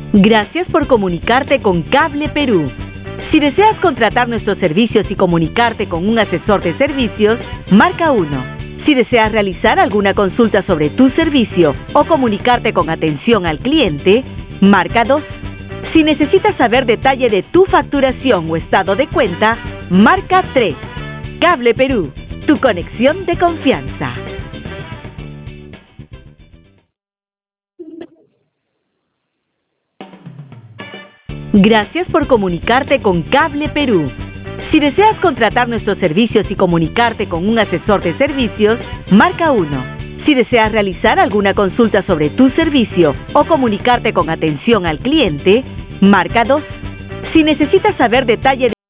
Gracias por comunicarte con Cable Perú. Si deseas contratar nuestros servicios y comunicarte con un asesor de servicios, marca 1. Si deseas realizar alguna consulta sobre tu servicio o comunicarte con atención al cliente, marca 2. Si necesitas saber detalle de tu facturación o estado de cuenta, marca 3. Cable Perú, tu conexión de confianza. Gracias por comunicarte con Cable Perú. Si deseas contratar nuestros servicios y comunicarte con un asesor de servicios, marca 1. Si deseas realizar alguna consulta sobre tu servicio o comunicarte con atención al cliente, marca 2. Si necesitas saber detalle de...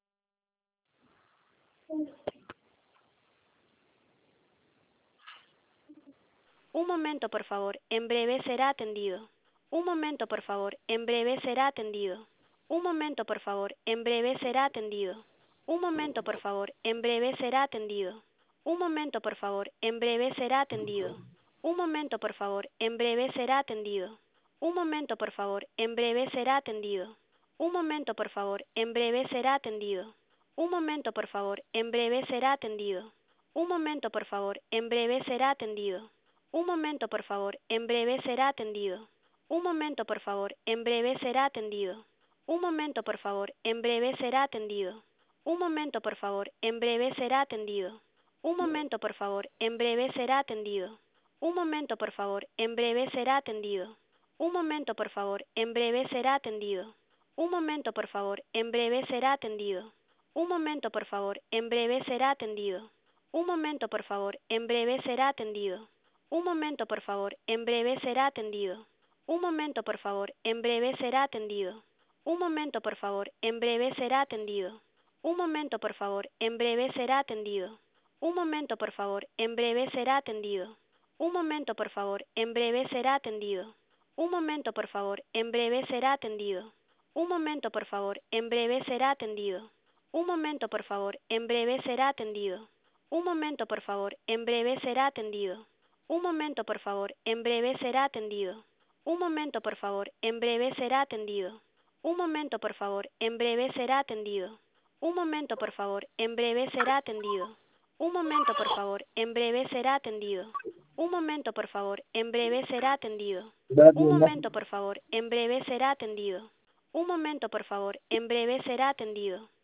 Un momento, por favor. En breve será atendido. Un momento, por favor. En breve será atendido. Un momento, por favor. En breve será atendido. Un momento, por favor. En breve será atendido. Un momento, por favor. En breve será atendido. Un momento, por favor. En breve será atendido. Un momento, por favor. En breve será atendido. Un momento, por favor. En breve será atendido. Un momento, por favor. En breve será atendido. Un momento, por favor. En breve será atendido. Un momento, por favor. En breve será atendido. Un momento, por favor. En breve será atendido. Un momento, por favor. En breve será atendido. Un momento, por favor. En breve será atendido. Un momento, por favor. En breve será atendido. Un momento, por favor. En breve será atendido. Un momento, por favor. En breve será atendido. Un momento, por favor. En breve será atendido. Un momento, por favor. En breve será atendido. Un momento, por favor. En breve será atendido. Un momento, por favor. En breve será atendido. Un momento, por favor. En breve será atendido. Un momento, por favor. En breve será atendido. Un momento, por favor. En breve será atendido. Un momento, por favor. En breve será atendido. Un momento, por favor. En breve será atendido. Un momento, por favor. En breve será atendido. Un momento, por favor. En breve será atendido. Un momento, por favor. En breve será atendido. Un momento, por favor. En breve será atendido. Un momento, por favor. En breve será atendido. Un momento, por favor. En breve será atendido. Un momento, por favor. En breve será atendido. Un momento, por favor. En breve será atendido. Un momento, por favor. En breve será atendido. Un momento, por favor. En breve será atendido. Un momento, por favor. En breve será atendido. Un momento, por favor. En breve será atendido.